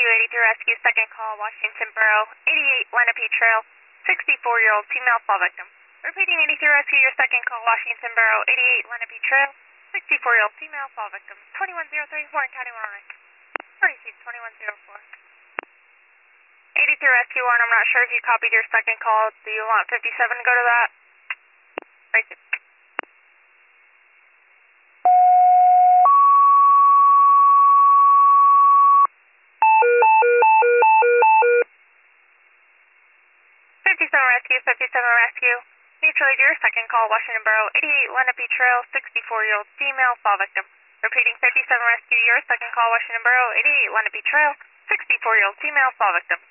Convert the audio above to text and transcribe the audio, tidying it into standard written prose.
83 Rescue, second call, Washington Borough, 88 Lenape Trail, 64-year-old female fall victim. Repeating 83 Rescue, your second call, Washington Borough, 88 Lenape Trail, 64-year-old female fall victim. 21034 and County 109. Receive 2104. 83 Rescue 1, I'm not sure if you copied your second call. Do you want 57 to go to that? Receive. Rescue, 57 Rescue. Neutralize your second call, Washington Borough, 88 Lenape Trail, 64-year-old female fall victim. Repeating 57 Rescue, your second call, Washington Borough, 88 Lenape Trail, 64-year-old female fall victim.